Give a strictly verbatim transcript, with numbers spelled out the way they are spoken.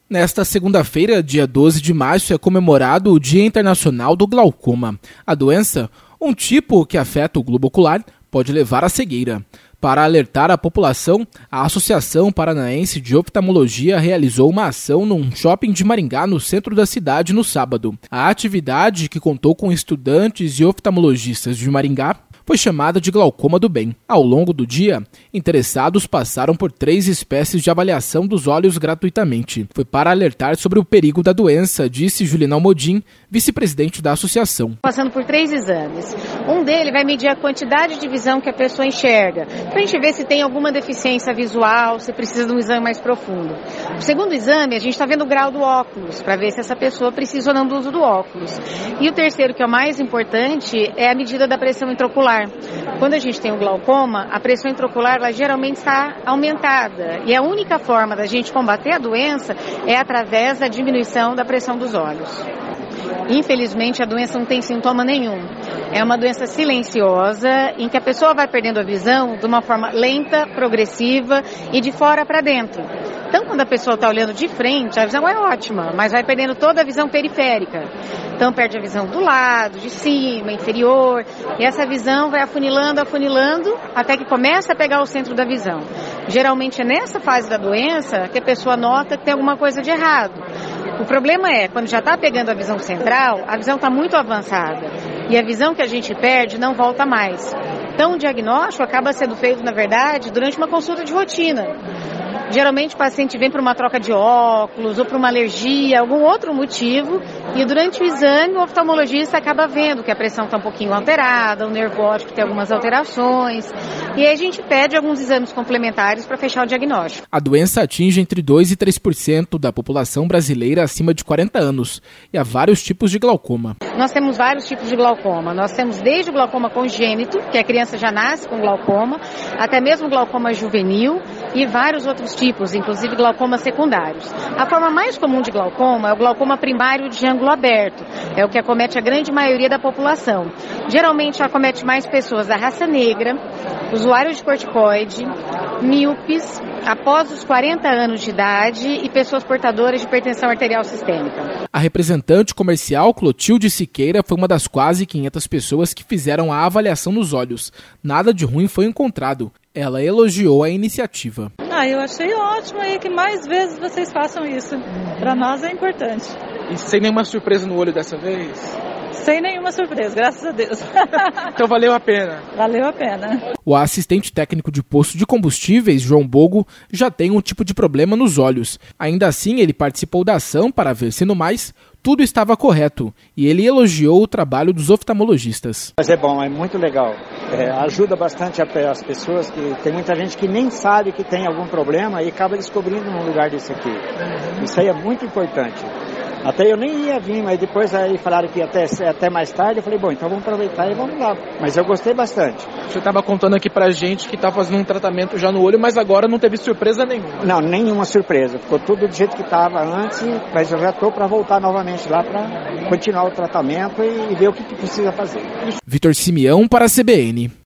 Nesta segunda-feira, dia doze de março, é comemorado o Dia Internacional do Glaucoma. A doença, um tipo que afeta o globo ocular, pode levar à cegueira. Para alertar a população, a Associação Paranaense de Oftalmologia realizou uma ação num shopping de Maringá, no centro da cidade, no sábado. A atividade, que contou com estudantes e oftalmologistas de Maringá, foi chamada de Glaucoma do Bem. Ao longo do dia, interessados passaram por três espécies de avaliação dos olhos gratuitamente. Foi para alertar sobre o perigo da doença, disse Juliana Almodin, vice-presidente da associação. Passando por três exames. Um deles vai medir a quantidade de visão que a pessoa enxerga, para a gente ver se tem alguma deficiência visual, se precisa de um exame mais profundo. O segundo exame, a gente está vendo o grau do óculos, para ver se essa pessoa precisa ou não do uso do óculos. E o terceiro, que é o mais importante, é a medida da pressão intraocular. Quando a gente tem o glaucoma, a pressão intraocular ela geralmente está aumentada. E a única forma da gente combater a doença é através da diminuição da pressão dos olhos. Infelizmente, a doença não tem sintoma nenhum. É uma doença silenciosa em que a pessoa vai perdendo a visão de uma forma lenta, progressiva e de fora para dentro. Então, quando a pessoa está olhando de frente, a visão é ótima, mas vai perdendo toda a visão periférica. Então, perde a visão do lado, de cima, inferior, e essa visão vai afunilando, afunilando, até que começa a pegar o centro da visão. Geralmente é nessa fase da doença que a pessoa nota que tem alguma coisa de errado. O problema é, quando já está pegando a visão central, a visão está muito avançada, e a visão que a gente perde não volta mais. Então, o diagnóstico acaba sendo feito, na verdade, durante uma consulta de rotina. Geralmente o paciente vem para uma troca de óculos ou para uma alergia, algum outro motivo, e durante o exame o oftalmologista acaba vendo que a pressão está um pouquinho alterada, o nervo óptico tem algumas alterações, e aí a gente pede alguns exames complementares para fechar o diagnóstico. A doença atinge entre dois e três por cento da população brasileira acima de quarenta anos, e há vários tipos de glaucoma. Nós temos vários tipos de glaucoma. Nós temos desde o glaucoma congênito, que a criança já nasce com glaucoma, até mesmo glaucoma juvenil e vários outros tipos, inclusive glaucomas secundários. A forma mais comum de glaucoma é o glaucoma primário de ângulo aberto, é o que acomete a grande maioria da população. Geralmente acomete mais pessoas da raça negra, usuários de corticoide, míopes, após os quarenta anos de idade e pessoas portadoras de hipertensão arterial sistêmica. A representante comercial Clotilde Siqueira foi uma das quase quinhentas pessoas que fizeram a avaliação nos olhos. Nada de ruim foi encontrado. Ela elogiou a iniciativa. Ah, eu achei ótimo aí que mais vezes vocês façam isso. Para nós é importante. E sem nenhuma surpresa no olho dessa vez? Sem nenhuma surpresa, graças a Deus. Então valeu a pena. Valeu a pena. O assistente técnico de posto de combustíveis, João Bogo, já tem um tipo de problema nos olhos. Ainda assim, ele participou da ação para ver se no mais tudo estava correto, e ele elogiou o trabalho dos oftalmologistas. Mas é bom, é muito legal. É, ajuda bastante as pessoas, que tem muita gente que nem sabe que tem algum problema e acaba descobrindo num lugar desse aqui. Isso aí é muito importante. Até eu nem ia vir, mas depois aí falaram que ia até, até mais tarde, eu falei, bom, então vamos aproveitar e vamos lá. Mas eu gostei bastante. Você estava contando aqui pra gente que está fazendo um tratamento já no olho, mas agora não teve surpresa nenhuma. Não, nenhuma surpresa. Ficou tudo do jeito que estava antes, mas eu já estou para voltar novamente lá para continuar o tratamento e ver o que, que precisa fazer. Vitor Simeão para a C B N.